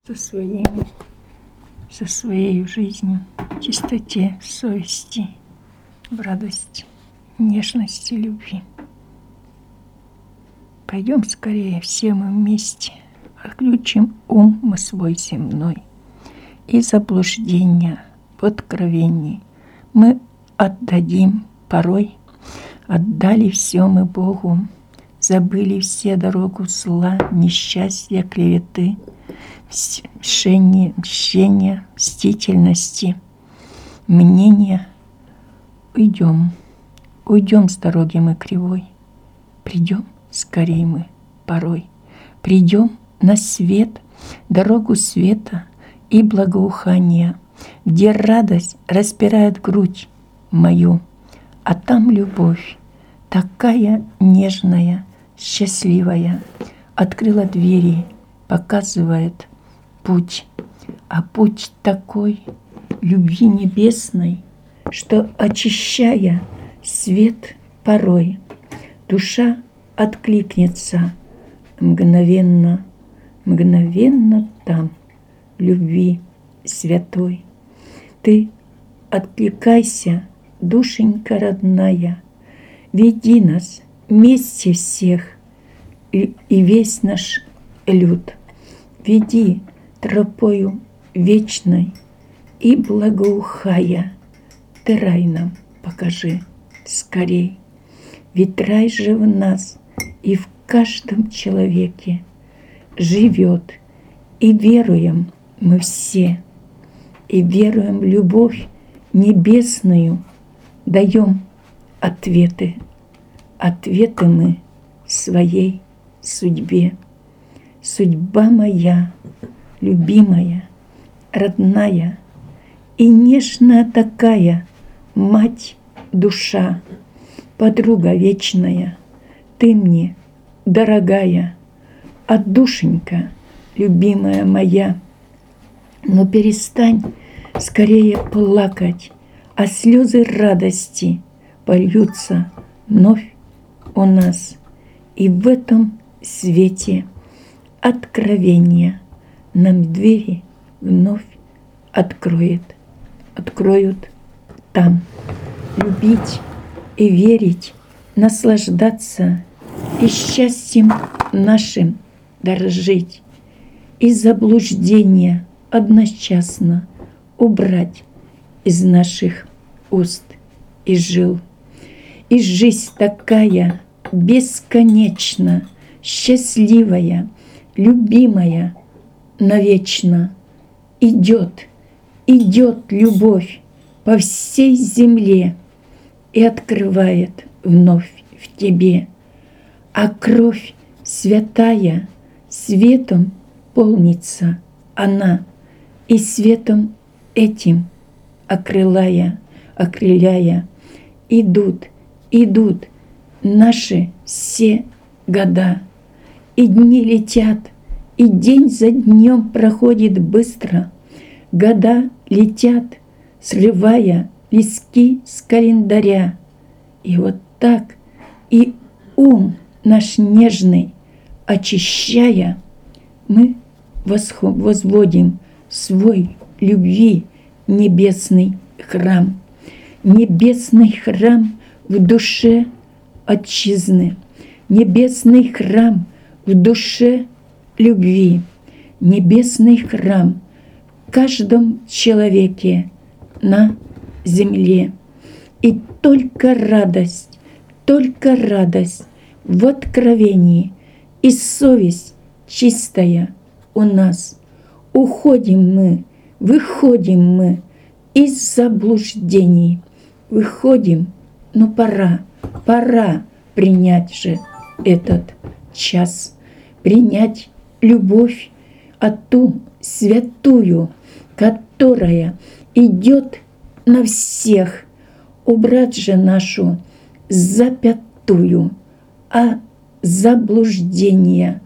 со своей жизнью, в чистоте совести, в радости, нежности, любви. Пойдем скорее все мы вместе, отключим ум мы свой земной, и заблуждения в откровении мы отдадим порой. Отдали все мы Богу, забыли все дорогу зла, несчастья, клеветы, мщения, мстительности, мнения. Уйдем с дороги мы кривой, придем скорей мы порой, придем на свет, дорогу света и благоухания, где радость распирает грудь мою, а там любовь, такая нежная, счастливая, открыла двери, показывает путь. А путь такой любви небесной, что, очищая свет порой, душа откликнется мгновенно, мгновенно там, любви святой. Ты откликайся, душенька родная, веди нас вместе всех и весь наш люд. Веди тропою вечной и благоухая, ты рай нам покажи скорей. Ведь рай же в нас и в каждом человеке живет, и веруем мы все, и веруем в любовь небесную, даем ответы мы своей судьбе. Судьба моя, любимая, родная и нежная такая, мать, душа, подруга вечная, ты мне дорогая, а душенька, любимая моя, но перестань скорее плакать, а слезы радости польются вновь у нас. И в этом свете откровения нам двери вновь откроют там. Любить и верить, наслаждаться и счастьем нашим дорожить, и заблуждения одночасно убрать из наших уст и жил. И жизнь такая бесконечно счастливая, любимая, навечно. Идет любовь по всей земле и открывает вновь в тебе. А кровь святая светом полнится она, и светом этим окрыляя, идут наши все года. И дни летят, и день за днем проходит быстро. Года летят, срывая листки с календаря. И вот так, и ум наш нежный очищая, мы возводим свой любви небесный храм. Небесный храм в душе отчизны, небесный храм в душе любви, небесный храм в каждом человеке на земле. И только радость в откровении и совесть чистая у нас. Выходим мы из заблуждений, но пора принять же этот час, принять любовь, а ту святую, которая идет на всех, убрать же нашу запятую, а заблуждения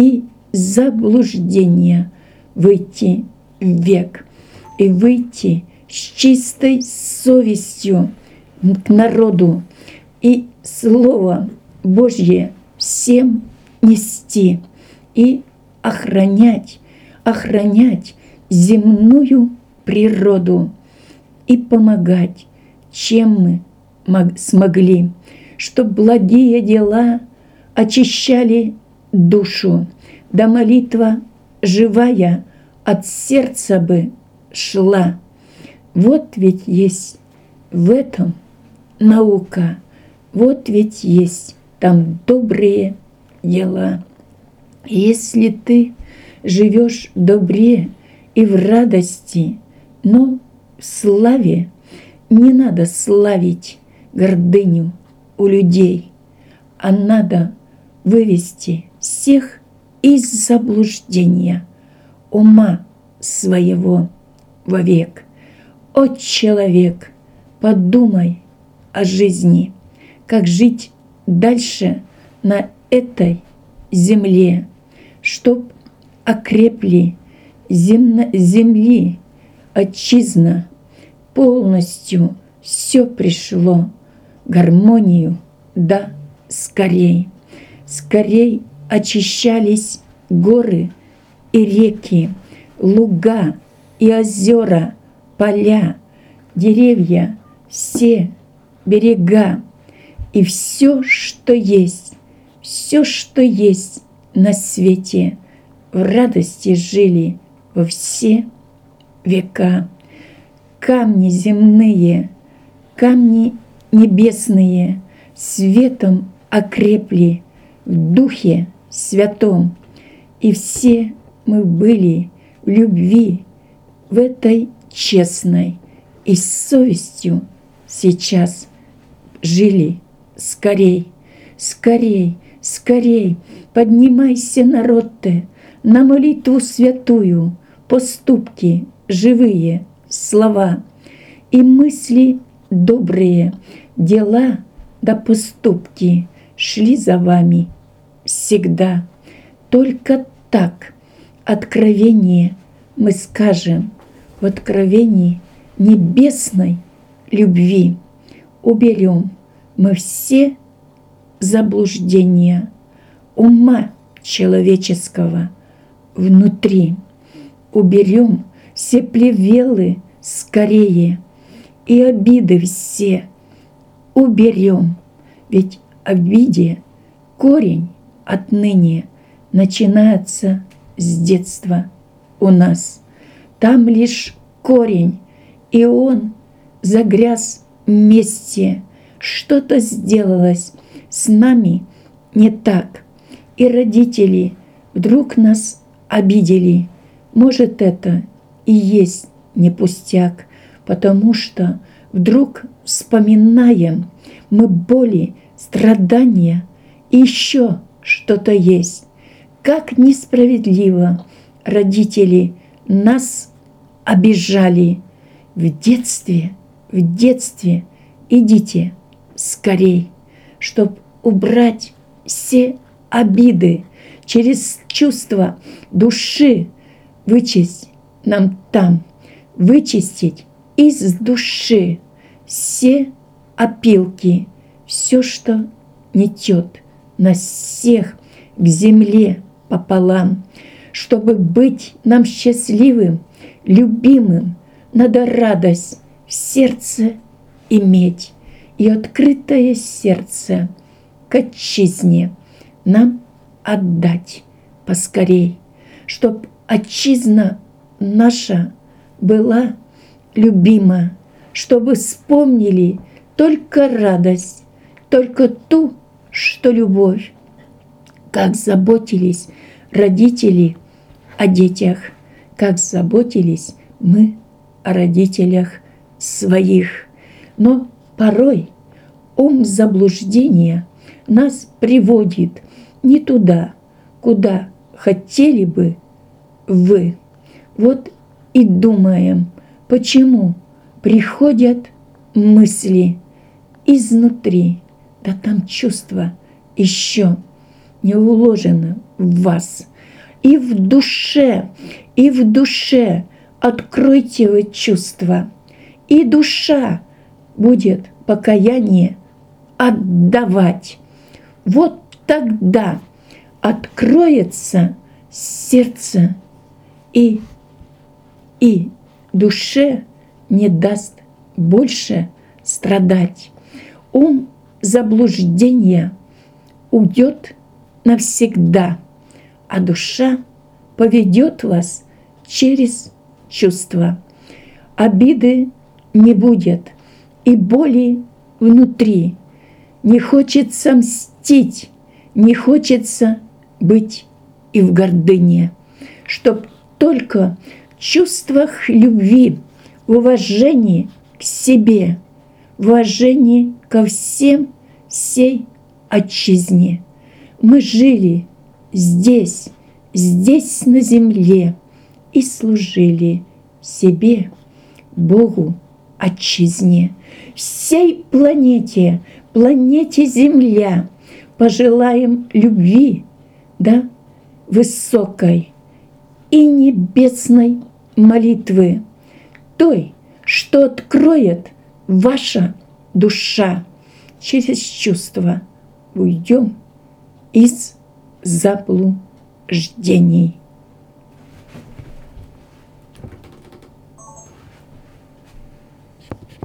выйти в век и выйти с чистой совестью к народу и Слово Божье всем нести и охранять охранять земную природу и помогать, чем мы смогли, чтоб благие дела очищали душу, да молитва живая от сердца бы шла. Вот ведь есть в этом наука, вот ведь есть там добрые дела. Если ты живешь в добре и в радости, но в славе, не надо славить гордыню у людей, а надо вывести всех из заблуждения ума своего вовек. О, человек, подумай о жизни, как жить дальше на этой земле, чтоб окрепли земли отчизна, полностью все пришло гармонию, да скорей. Скорей очищались горы и реки, луга и озера, поля, деревья, все берега и все, что есть на свете, в радости жили во все века. Камни земные, камни небесные светом окрепли в Духе Святом, и все мы были в любви в этой честной и с совестью сейчас жили. Скорей, скорей, скорей, поднимайся, народ ты, на молитву святую, поступки живые, слова и мысли добрые, дела да поступки шли за вами всегда. Только так откровение мы скажем в откровении небесной любви. Уберем мы все заблуждения ума человеческого внутри. Уберем все плевелы скорее и обиды все уберем. Ведь обиде корень отныне начинается с детства у нас. Там лишь корень, и он загряз вместе. Что-то сделалось с нами не так, и родители вдруг нас обидели. Может, это и есть не пустяк, потому что вдруг вспоминаем мы боли, страдания и еще что-то есть. Как несправедливо родители нас обижали в детстве, идите скорей, чтоб убрать все обиды через чувство души, вычесть нам там, вычистить из души все опилки, все, что нетет, на всех к земле пополам. Чтобы быть нам счастливым, любимым, надо радость в сердце иметь и открытое сердце к отчизне нам отдать поскорей, чтоб отчизна наша была любима, чтобы вспомнили только радость, только ту, что любовь. Как заботились родители о детях, как заботились мы о родителях своих. Но порой ум заблуждения нас приводит не туда, куда хотели бы вы. Вот и думаем, почему приходят мысли изнутри, да там чувство еще не уложено в вас. И в душе откройте вы чувства, и душа будет покаяние отдавать. Вот тогда откроется сердце, и душе не даст больше страдать. Ум заблуждения уйдет навсегда, а душа поведет вас через чувства. Обиды не будет и боли внутри. Не хочется мстить, не хочется быть и в гордыне, чтоб только в чувствах любви, в уважении к себе, в уважении ко всем всей отчизне. Мы жили здесь на земле и служили себе, Богу, отчизне. Всей планете Земля пожелаем любви, да, высокой и небесной молитвы, той, что откроет ваша душа. Через чувства уйдем из заблуждений.